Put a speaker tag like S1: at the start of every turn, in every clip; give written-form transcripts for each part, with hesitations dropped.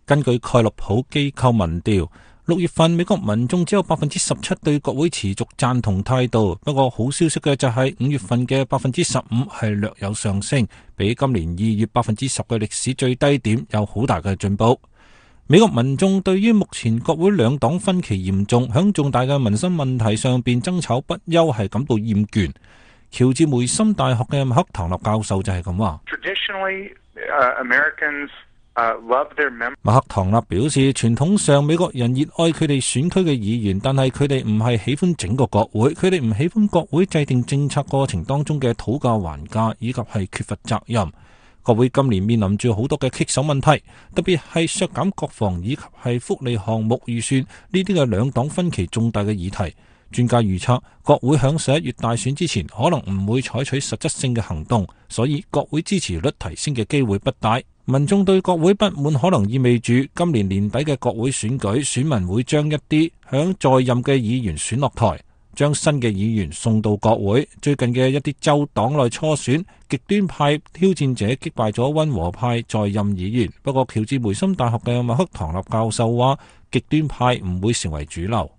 S1: 根據蓋洛普機構民調，6月份美國民眾只有17%對國會持續贊同態度。不過好消息嘅就係5月份嘅15%係略有上升，比今年2月10%嘅歷史最低點有好大嘅進步。美國民眾對於目前國會兩黨分歧嚴重，響重大嘅民生問題上邊爭吵不休係感到厭倦。喬治梅森大學嘅麥克唐納教授就係咁話。麥克唐納表示，傳統上美國人熱愛佢哋選區嘅議員，但係佢哋唔係喜歡整個國會，佢哋唔喜歡國會制定政策過程當中嘅討價還價，以及係缺乏責任。國會今年面臨住好多嘅棘手問題，特別係削減國防以及係福利項目預算呢啲嘅兩黨分歧重大嘅議題。專家預測，國會響11月大選之前可能唔會採取實質性嘅行動，所以國會支持率提升嘅機會不大。民眾對國會不滿可能意味住今年年底嘅國會選舉，選民會將一啲響在任嘅議員選落台，將新嘅議員送到國會。最近嘅一啲州黨內初選，極端派挑戰者擊敗咗溫和派在任議員。不過喬治梅森大學嘅麥克唐納教授話，極端派唔會成為主流。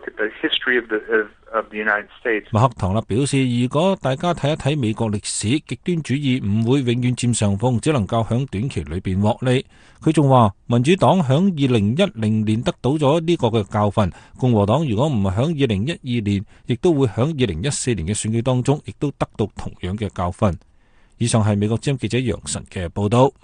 S1: 麥克唐納表示，如果大家睇一睇美國歷史，極端主義唔會永遠佔上風，只能夠響短期裏邊獲利。佢仲話，民主黨響2010年得到咗呢個嘅教訓，共和黨如果唔係響2012年，亦都會響2014年嘅選舉當中，亦都得到同樣嘅教訓。以上係美國之音記者楊晨嘅報道。